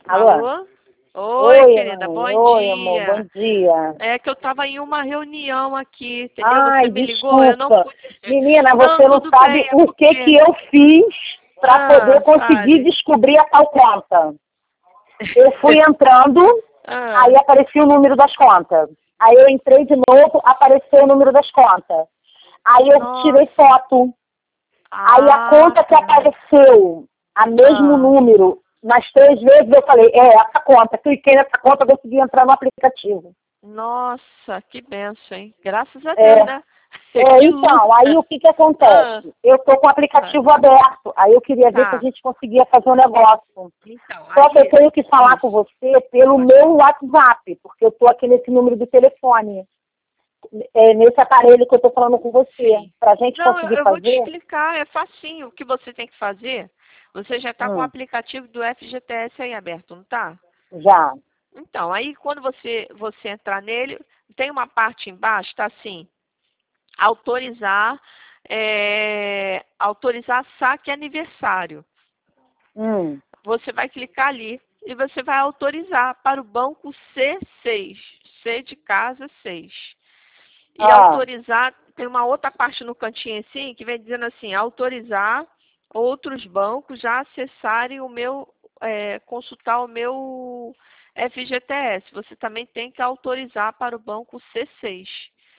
Alô? Alô? Oi, querida, mãe. bom Oi, dia. amor, bom dia. É que eu tava em uma reunião aqui, entendeu? Ai, Você me ligou, eu não desculpa. pude. Menina, Não, você não tudo sabe bem, é o que porque. que eu fiz para poder conseguir Fale. descobrir a tal conta. Eu fui entrando, Ah, aí aparecia o número das contas. Aí eu entrei de novo, apareceu o número das contas. Aí eu tirei nossa. foto. Aí a conta que Tá. apareceu, a mesmo Ah, número, nas 3 vezes eu falei, essa conta. Cliquei nessa conta, consegui entrar no aplicativo. nossa, que benção, hein? Graças a É, Deus, né? Que então, aí luta. o que que Ah, acontece? Eu estou com o vai. aplicativo aberto, aí eu queria ver se a Tá. gente conseguia fazer um negócio. Então, Só que eu aí. tenho que falar com Isso. você pelo Pode meu falar. WhatsApp, porque eu estou aqui nesse número do telefone, nesse aparelho que eu estou falando com você. Sim. Para a gente Não, conseguir eu vou te fazer, explicar, é facinho. O que você tem que fazer, você já está com o hum, aplicativo do FGTS aí aberto, não tá? já. Então, aí quando você entrar nele, tem uma parte embaixo, tá assim, autorizar, autorizar saque aniversário. Hum, Você vai clicar ali e você vai autorizar para o banco C6, C de casa 6. E ah, autorizar, tem uma outra parte no cantinho assim, que vem dizendo assim, autorizar outros bancos a acessarem o meu, consultar o meu FGTS. Você também tem que autorizar para o banco C6,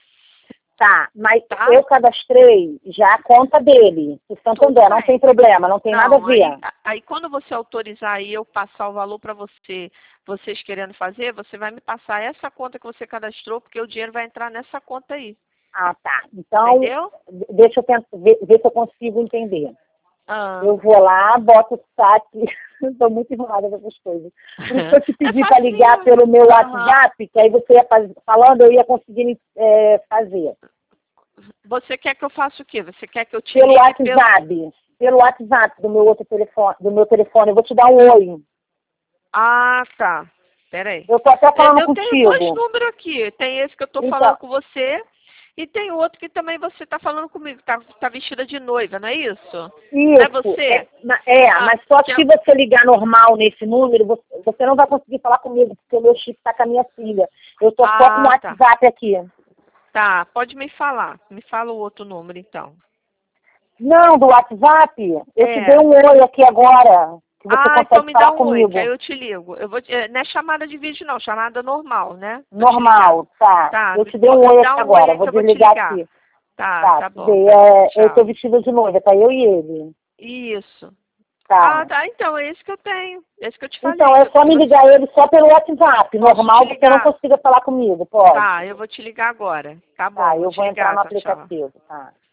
tá. Mas tá? eu cadastrei já a conta dele, o Tudo Santander, não tem bem. problema, não tem nada a Não, ver. aí quando você autorizar e eu passar o valor para você, vocês querendo fazer, você vai me passar essa conta que você cadastrou, porque o dinheiro vai entrar nessa conta aí. Ah, tá. Então, Entendeu? deixa eu ver se eu consigo entender. Ah. Eu vou lá, boto o saque. Estou muito enrolada com essas coisas. Por isso que eu te É pedi para ligar facinho. pelo meu Aham. WhatsApp, que aí você ia falando, eu ia conseguir fazer. Você quer que eu faça o quê? Você quer que eu te Pelo ligue pelo... WhatsApp. Pelo WhatsApp do meu outro telefone, do meu telefone. Eu vou te dar um oi. Ah, tá. Pera aí. Eu tô até falando Eu tenho dois contigo. números aqui. Tem esse que eu tô falando Então, com você e tem outro que também você tá falando comigo. Tá vestida de noiva, não é isso? Não é isso. você? Ah, Mas só que se é... você ligar normal nesse número, você não vai conseguir falar comigo, porque o meu chip está com a minha filha. Eu tô só com o Ah, tá. WhatsApp aqui. Tá, pode me falar. Me fala o outro número, então. Não, do WhatsApp, eu te dei É. um oi aqui agora, que você Ah, então consegue me dá falar um oi, que aí comigo. eu te ligo. Eu vou, não é chamada de vídeo, não. Chamada normal, né? Pra te ligar. Normal, tá. Tá, Eu te dei um me oi dá aqui um oi agora, aí vou que eu vou te desligar ligar. aqui. Tá, Tá, tá te bom, dei. tá bom. Eu tô Tchau. vestida de noiva, tá eu e ele. Isso. Ah, Tá. tá, então, é esse que eu tenho. Esse que eu te Então, falei. é só Que me você... ligar ele só pelo WhatsApp, Posso te normal, porque não ligar? consiga falar comigo, pode. Tá, eu vou te ligar agora. Tá Tá, bom, vou eu te vou entrar ligar. no Tchau, tchau. aplicativo, tá.